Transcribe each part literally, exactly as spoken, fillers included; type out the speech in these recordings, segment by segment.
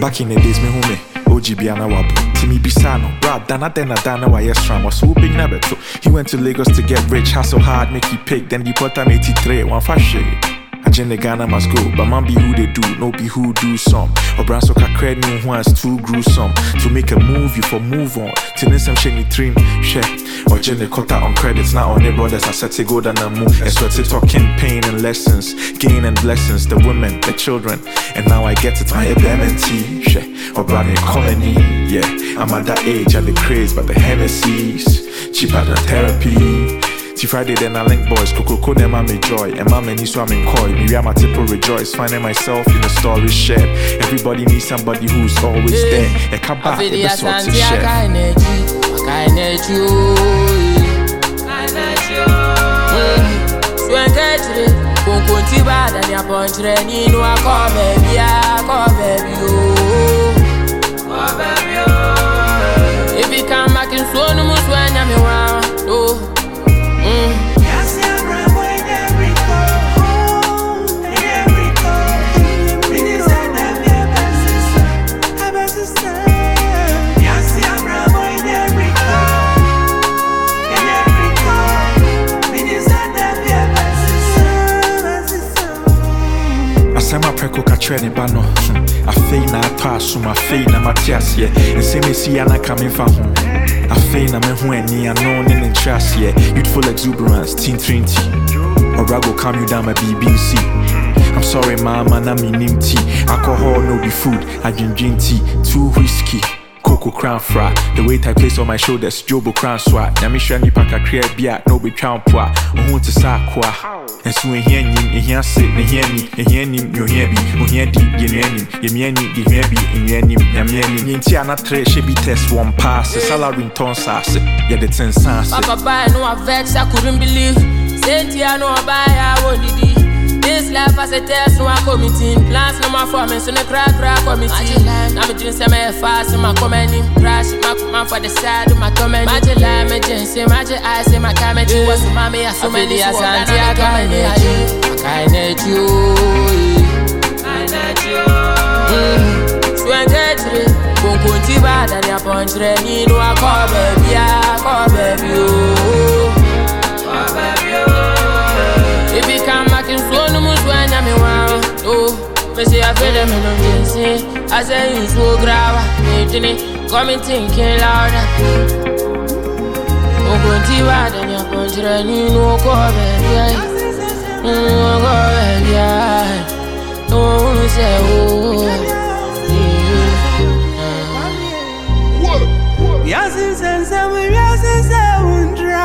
Back in the days, me home, O G B Ana Wabu, Timmy Bisano, Brad, Dana Dana Dana, why yes, Ram was whooping never to. He went to Lagos to get rich, hustle hard, make he pick, then he put him eighty-three, one fashion. Agenda Ghana must go, but man be who they do, no be who do some. Or brand so cred no one's too gruesome. To make a move, you for move on. Till some shiny dream, share. Or Jenny Cotta on credits, not on their brothers, I said to go down and move. And so to talking pain and lessons, gain and blessings, the women, the children. And now I get it, my M N T, share. Or brand colony, yeah. I'm at that age, at the craze, but the Hennessy's cheaper than therapy. T Friday then I link boys, Coco Coco them I'm a joy, and mama needs so I'm in coy. Me I'm a tipo rejoice, finding myself in the story shared. Everybody needs somebody who's always there. A kaba, a best one to share. I need you, I need you. So engage it, won't go too bad and you're punch ready. No, I call baby, I call baby, oh, call baby, oh. If you come back and so no more when I'm around, oh. Sama preko katre ne ba no afei na pass my fei na matias ye nsem esi ana coming fa ho afei na me ho ani ano ne interest ye youthful exuberance teen twenty Orago calm you down my B B C. I'm sorry mama na me nimti alcohol no be food I drink green tea too whiskey Coco crown fry, the weight I place on my shoulders, Jobo crown swat. Yamisha ni paka create beer, no be crown poa. Oh, to sakwa. And so in here, in here, sit, in here, in here, you hear me, you hear deep, you hear me, you hear me, you hear me, you hear me, you hear me. In Tiana Tre, she be test one pass, the salary in ton sass, yeah, the ten cents. Papa buy no vex, I couldn't believe. Saint Tiano buy, I won't need. This life as a test, no committing. Plans no more for me, so no crack crack committing. I'm a drink, I'm fast, my commenting. Crash, my man for the side, my comment. Magic line, my jeans, magic eyes, my comment. You was mommy, I so many as I can't need you. I need you. So engage it. Won't go too bad and you're punch ready. No, I call baby, I call baby, oh. Call baby, oh. If you come back and slow no more when I'm around, oh, me say I feel them in the music. I say you so grave, me come in thinking louder. Oh, go to bad and you're punch ready. No, go baby, no, go baby, no, say oh. Yes, it's and some yes, it's a wonder.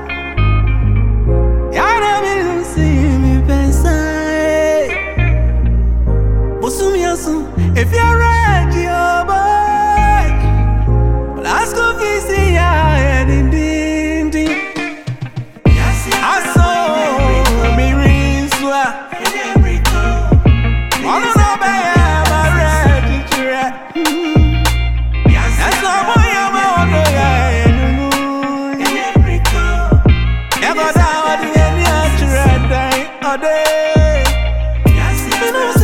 Yara me see me pensai. Bosumi asu, if you're ready, oh boy. Let's go visit ya and ding ding. I saw me rinswa. I don't know by my ready to rap. That's all boy I'm on the guy. Never down the end, you're right all day.